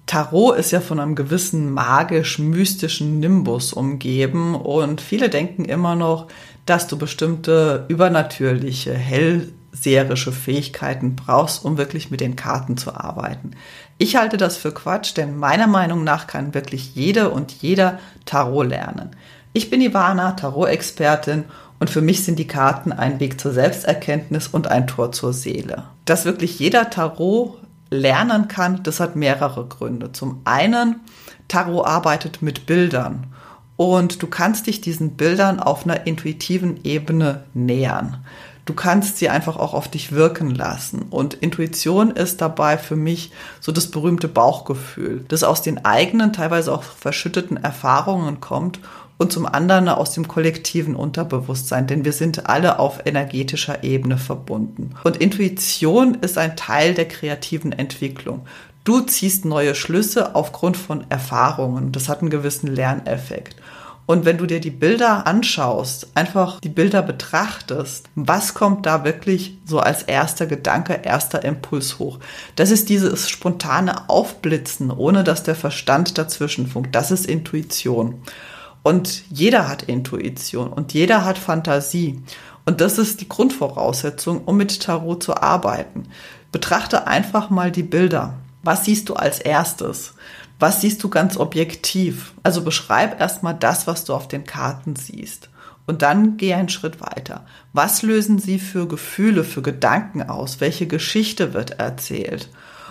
Tarot ist ja von einem gewissen magisch-mystischen Nimbus umgeben und viele denken immer noch, dass du bestimmte übernatürliche, hellseherische Fähigkeiten brauchst, um wirklich mit den Karten zu arbeiten. Ich halte das für Quatsch, denn meiner Meinung nach kann wirklich jede und jeder Tarot lernen. Ich bin Ivana, Tarot-Expertin, und für mich sind die Karten ein Weg zur Selbsterkenntnis und ein Tor zur Seele. Dass wirklich jeder Tarot lernen kann, das hat mehrere Gründe. Zum einen, Tarot arbeitet mit Bildern und du kannst dich diesen Bildern auf einer intuitiven Ebene nähern. Du kannst sie einfach auch auf dich wirken lassen. Und Intuition ist dabei für mich so das berühmte Bauchgefühl, das aus den eigenen, teilweise auch verschütteten Erfahrungen kommt und zum anderen aus dem kollektiven Unterbewusstsein, denn wir sind alle auf energetischer Ebene verbunden. Und Intuition ist ein Teil der kreativen Entwicklung. Du ziehst neue Schlüsse aufgrund von Erfahrungen. Das hat einen gewissen Lerneffekt. Und wenn du dir die Bilder anschaust, einfach die Bilder betrachtest, was kommt da wirklich so als erster Gedanke, erster Impuls hoch? Das ist dieses spontane Aufblitzen, ohne dass der Verstand dazwischen funkt. Das ist Intuition. Und jeder hat Intuition und jeder hat Fantasie. Und das ist die Grundvoraussetzung, um mit Tarot zu arbeiten. Betrachte einfach mal die Bilder. Was siehst du als erstes? Was siehst du ganz objektiv? Also beschreib erstmal das, was du auf den Karten siehst. Und dann geh einen Schritt weiter. Was lösen sie für Gefühle, für Gedanken aus? Welche Geschichte wird erzählt?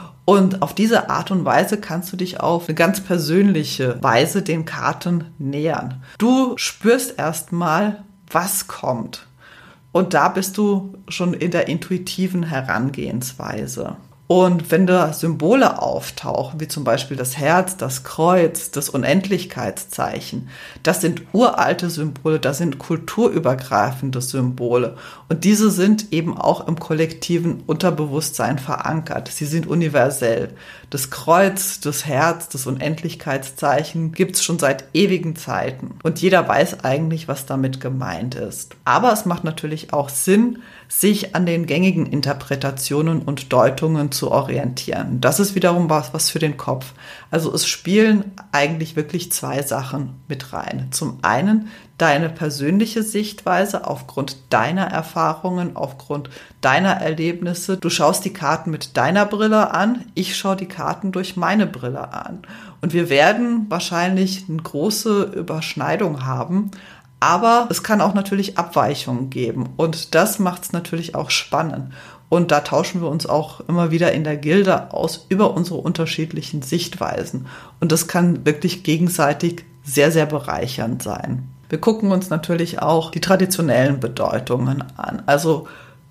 Und auf diese Art und Weise kannst du dich auf eine ganz persönliche Weise den Karten nähern. Du spürst erstmal, was kommt. Und da bist du schon in der intuitiven Herangehensweise. Und wenn da Symbole auftauchen, wie zum Beispiel das Herz, das Kreuz, das Unendlichkeitszeichen, das sind uralte Symbole, das sind kulturübergreifende Symbole. Und diese sind eben auch im kollektiven Unterbewusstsein verankert. Sie sind universell. Das Kreuz, das Herz, das Unendlichkeitszeichen gibt's schon seit ewigen Zeiten. Und jeder weiß eigentlich, was damit gemeint ist. Aber es macht natürlich auch Sinn, sich an den gängigen Interpretationen und Deutungen zu orientieren. Das ist wiederum was für den Kopf. Also es spielen eigentlich wirklich zwei Sachen mit rein. Zum einen deine persönliche Sichtweise aufgrund deiner Erfahrungen, aufgrund deiner Erlebnisse. Du schaust die Karten mit deiner Brille an, ich schaue die Karten durch meine Brille an. Und wir werden wahrscheinlich eine große Überschneidung haben, aber es kann auch natürlich Abweichungen geben und das macht es natürlich auch spannend. Und da tauschen wir uns auch immer wieder in der Gilde aus über unsere unterschiedlichen Sichtweisen. Und das kann wirklich gegenseitig sehr, sehr bereichernd sein. Wir gucken uns natürlich auch die traditionellen Bedeutungen an. Also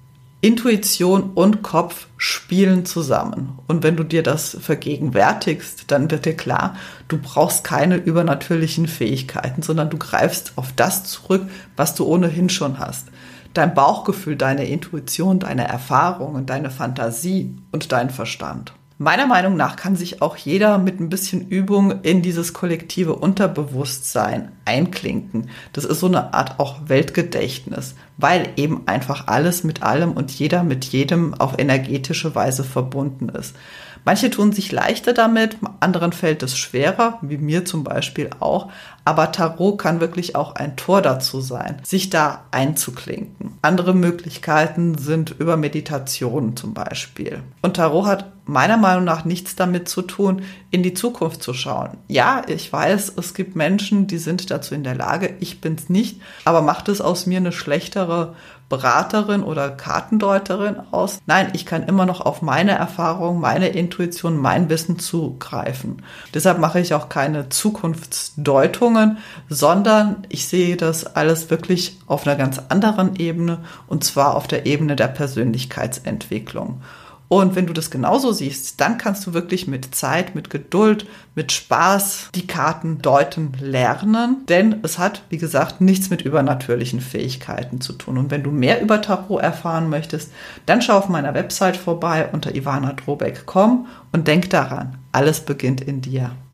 Intuition und Kopf spielen zusammen. Und wenn du dir das vergegenwärtigst, dann wird dir klar, du brauchst keine übernatürlichen Fähigkeiten, sondern du greifst auf das zurück, was du ohnehin schon hast. Dein Bauchgefühl, deine Intuition, deine Erfahrungen, deine Fantasie und dein Verstand. Meiner Meinung nach kann sich auch jeder mit ein bisschen Übung in dieses kollektive Unterbewusstsein einklinken. Das ist so eine Art auch Weltgedächtnis, weil eben einfach alles mit allem und jeder mit jedem auf energetische Weise verbunden ist. Manche tun sich leichter damit, anderen fällt es schwerer, wie mir zum Beispiel auch. Aber Tarot kann wirklich auch ein Tor dazu sein, sich da einzuklinken. Andere Möglichkeiten sind über Meditation zum Beispiel. Und Tarot hat meiner Meinung nach nichts damit zu tun, in die Zukunft zu schauen. Ja, ich weiß, es gibt Menschen, die sind dazu in der Lage, ich bin's nicht, aber macht es aus mir eine schlechtere Beraterin oder Kartendeuterin aus? Nein, ich kann immer noch auf meine Erfahrung, meine Intuition, mein Wissen zugreifen. Deshalb mache ich auch keine Zukunftsdeutungen, sondern ich sehe das alles wirklich auf einer ganz anderen Ebene, und zwar auf der Ebene der Persönlichkeitsentwicklung. Und wenn du das genauso siehst, dann kannst du wirklich mit Zeit, mit Geduld, mit Spaß die Karten deuten lernen. Denn es hat, wie gesagt, nichts mit übernatürlichen Fähigkeiten zu tun. Und wenn du mehr über Tarot erfahren möchtest, dann schau auf meiner Website vorbei unter ivanadrobeck.com und denk daran, alles beginnt in dir.